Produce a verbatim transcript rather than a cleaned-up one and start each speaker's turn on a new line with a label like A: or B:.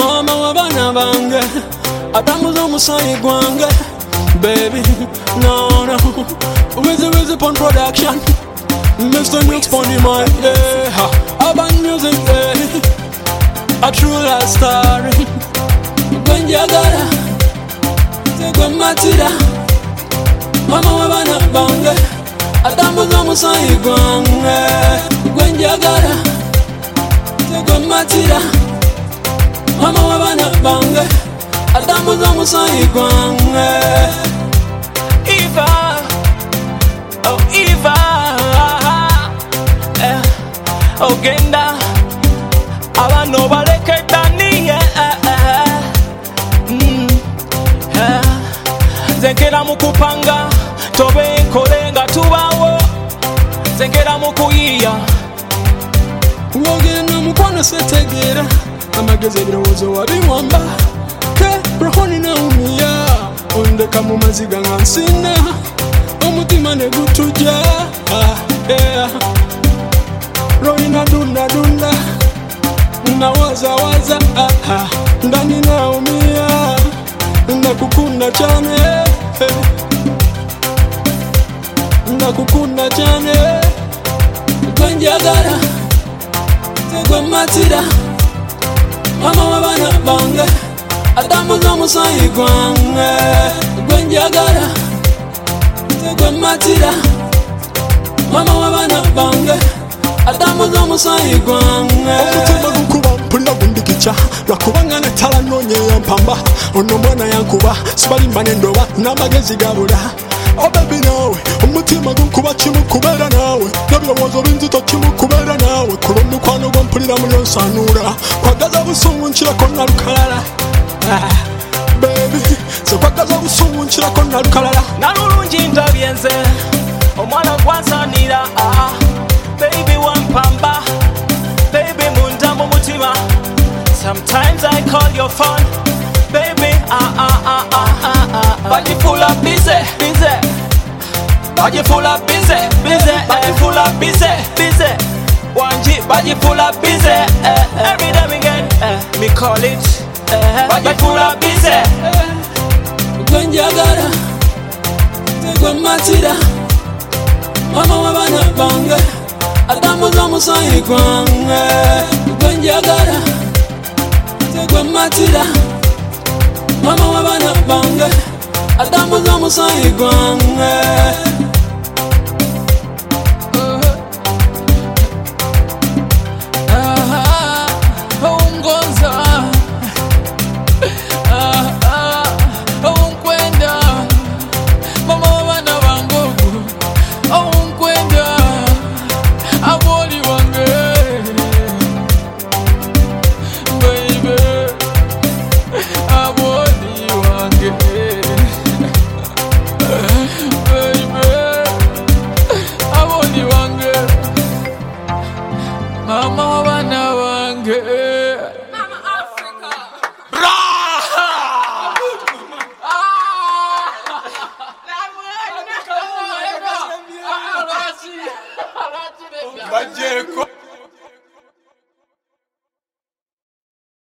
A: mama w'abana bange atambuza omusayi gwange baby no no Wizzy Wizzy Pon Production Mister Nukes Pon the mic yeah Urban music yeah A true love story Gwenjagala Tegwematira mama w'abana bange atambuza omusayi gwange Gwenjagala Tegwematira mama w'abana bange atambuza omusayi gwange Eva oh Eva eh, ogenda abano baleke dani eh, eh, mm, eh. Zenkera mukupanga tobe nkole nga tubawo Zenkera mukuyiya wogenda mukwano setegera amagezi ebirowoozo wabiwamba ke rohoni naumiya ondeka mu maziga nga nsina omutima ne gutuja ah, yeah. Roina dunda dunda nawaza waza ah, ah. Ndani naumia nakukunda cyane eh. Nakukunda cyane Gwenjagala Tegwematira mama w'abana bange atambuza omusayi gwange Gwenjagala Tegwematira mama w'abana bange atambuza omusayi gwange omutima gukuba mpulira gundikica lwakubanga netala nonyeya mpamba ono mwana yankuba sibalimba nendoba n'amagezi gabula oh baby nawe omutima gunkuba kimu kubeera naawe n'ebirowoozo binzito kimu kubeera naawe kuba omukwano gwo mpulira mulyo nsanuula kwagaza busungu nkirako nalukalala ah, baby se kwagaza busungu nkirako nalukalala nalulungi ndabye nze omwana gwansanira ah, baby wampamba baby munda mu mutima sometimes I call your phone baby ah ah ah ah ah ah but you full of busy busy but you full of busy busy but you full of busy busy one G but you full of busy eh, every day we get eh, me call it eh, but you full of busy Gwenjagala Tegwematira mama w'abana bange atambuza omusayi gwange Gwenjagala Tegwematira mama w'abana bange atambuza omusayi gwange